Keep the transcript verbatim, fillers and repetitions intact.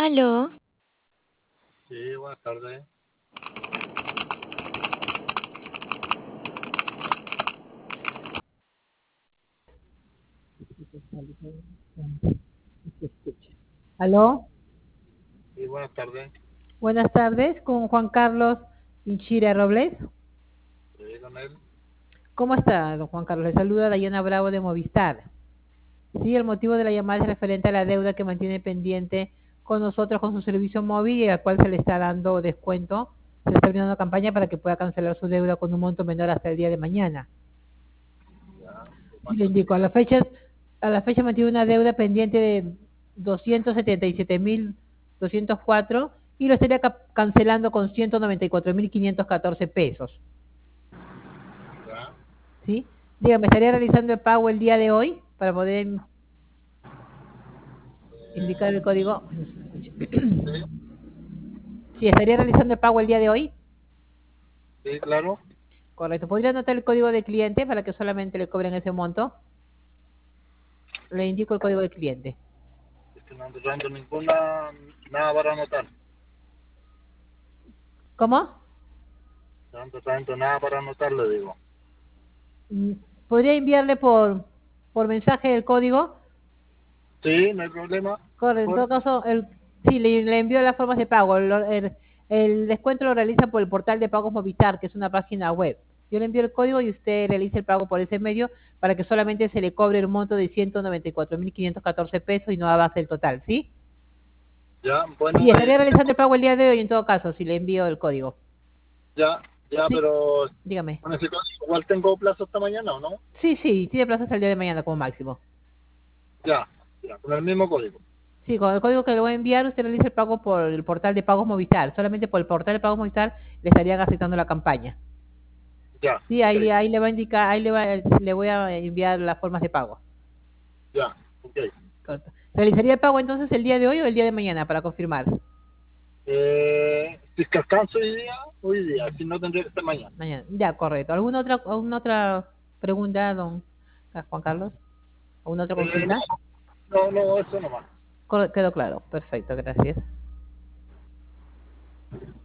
Aló, Sí, buenas tardes. Aló, Sí, buenas tardes. buenas tardes, con Juan Carlos Inchira Robles. Sí, con él. ¿Cómo está, don Juan Carlos? Le saluda Dayana Bravo de Movistar. Sí, el motivo de la llamada es referente a la deuda que mantiene pendiente con nosotros con su servicio móvil y al cual se le está dando descuento. Se le está brindando una campaña para que pueda cancelar su deuda con un monto menor hasta el día de mañana. Ya. Sí, le ¿Cuánto indico, a sería? la fecha, a la fecha mantiene una deuda pendiente de doscientos setenta y siete mil doscientos cuatro y lo estaría ca- cancelando con ciento noventa y cuatro mil quinientos catorce pesos. Ya. ¿Sí? Dígame, ¿estaría realizando el pago el día de hoy para poder indicar el Eh, código? Ay, no se escucha. sí, Sí, estaría realizando el pago el día de hoy. sí, claro. Correcto. ¿Podría anotar el código de cliente para que solamente le cobren ese monto? Le indico el código de cliente. Es que no ando dando ninguna, nada para anotar. ¿Cómo? No ando dando nada para anotar, le digo. Mm, ¿Podría enviarle por, por mensaje el código? Sí, no hay problema. Correcto. En todo Mejor. caso, el, sí, le, le envío las formas de pago. El, el- el descuento lo realiza por el portal de pagos Movistar, que es una página web. Yo le envío el código y usted realiza el pago por ese medio para que solamente se le cobre el monto de ciento noventa y cuatro mil quinientos catorce pesos y no avance el total, ¿sí? Ya, Sí, bueno, eh, estaría realizando el pago el día de hoy en todo caso, si le envío el código. ya, ya, Sí, pero dígame. bueno, si acaso, igual tengo plazo hasta mañana, ¿o no? Sí, sí, tiene plazo hasta el día de mañana como máximo. Ya, ya, con el mismo código. Sí, con el código que le voy a enviar, usted realiza el pago por el portal de pagos Movistar. Solamente por el portal de pagos Movistar le estarían aceptando la campaña. Ya, Sí, ok, ahí, ahí le va a indicar, ahí le, va, le voy a enviar las formas de pago. ya, ok. Correcto. ¿Realizaría el pago entonces el día de hoy o el día de mañana para confirmar? Eh, si es que alcanzo hoy día, hoy día, si no tendría que ser mañana. Mañana. Ya, correcto. ¿Alguna otra, alguna otra pregunta, don Juan Carlos? ¿Alguna otra Eh, no, consulta? no, no, eso nomás. Cor- Quedó claro. Perfecto, gracias.